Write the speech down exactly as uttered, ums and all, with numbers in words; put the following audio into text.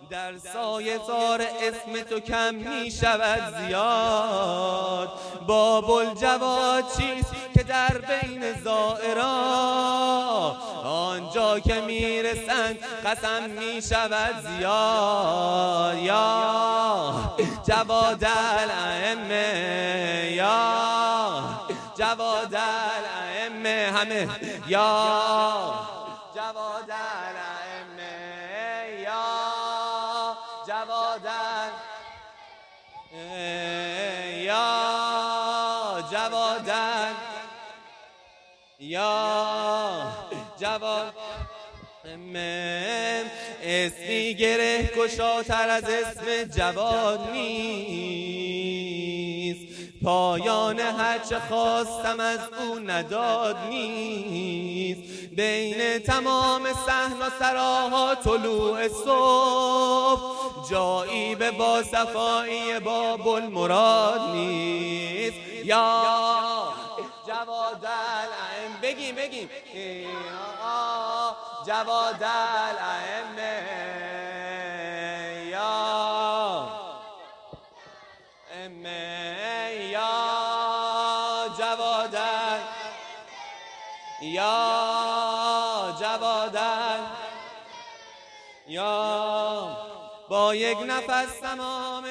در سایه زار اسم تو کم می شود زیاد. باب الجواد چیست که در بین زائران آنجا که می رسند قسم می شود زیاد. یا جواد الائمه، یا جواد الائمه، همه یا جواد الائمه، یا جواد یا جواد یا جواد اسمی گره گشاتر از اسم جواد نیست. پایان هرچه خواستم از او نداد نیست. بین تمام صحن و سراها طلوع صبح جایی به با صفایی باب المراد نیست. یا جواد الائمه، بگیم بگیم جواد الائمه، یا امه، یا جواد یا جواد یا با یک نفس تمام